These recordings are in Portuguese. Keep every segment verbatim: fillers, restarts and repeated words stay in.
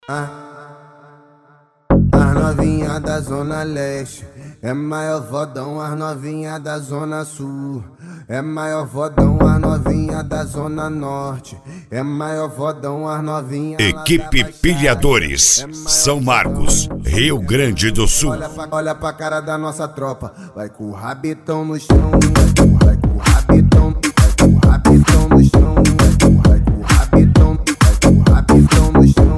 Ah, as novinha da Zona Leste é maior fodão, as novinha da Zona Sul é maior fodão, as novinha da Zona Norte é maior fodão, as novinha. Equipe Pilhadores, São Marcos, Rio Grande do Sul. Olha pra, olha pra cara da nossa tropa, vai com o rabetão no chão, vai com, vai com o rabetão, vai com o rabetão no chão, vai com, vai com o rabetão, vai com o rabetão no chão.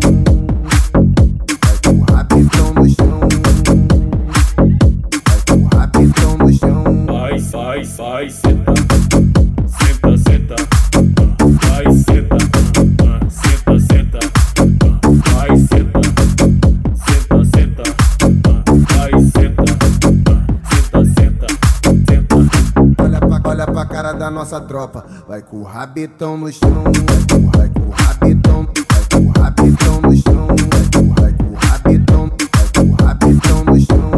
Vai, vai, senta, senta, senta, vai, senta, senta, senta, vai, senta, senta, senta, vai, senta, senta, senta, senta. Olha pra, olha pra cara da nossa tropa, vai com o rabetão no chão, vai com, vai com o rabetão, vai com o rabetão no chão, vai com, vai com o rabetão, vai com o rabetão no chão.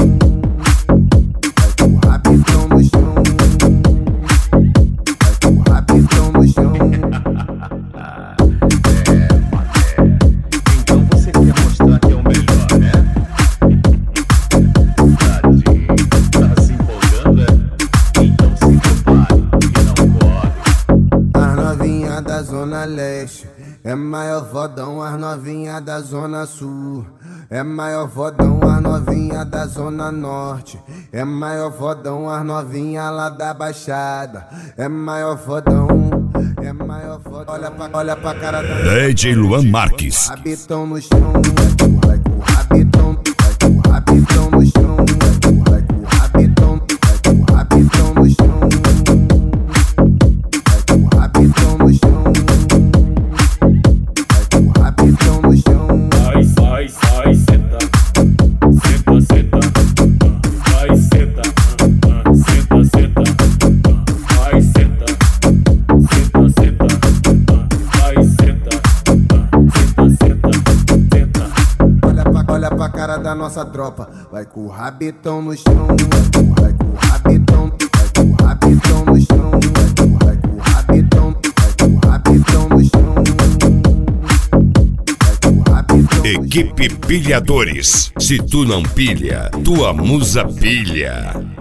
Da Zona Leste é maior fodão, as novinha da Zona Sul é maior fodão, as novinha da Zona Norte é maior fodão, as novinha lá da Baixada é maior fodão, é maior fodão. Olha pra, olha pra cara da D J Luan Marques. Rabetão no chão, vai com o rabetão, vai com o rabetão no chão, vai com, vai com o rabetão, vai com o rabetão no chão. Vai, vai, vai, senta, senta, senta, vai, senta, senta, senta, vai, senta, senta, senta, vai, senta, senta, senta, senta. Olha pra, olha pra cara da nossa tropa, vai com o rabetão no chão, vai com, vai com o rabetão, vai com o rabetão no chão, vai com, vai com o rabetão, vai com o rabetão no chão. Equipe Pilhadores, se tu não pilha, tua musa pilha.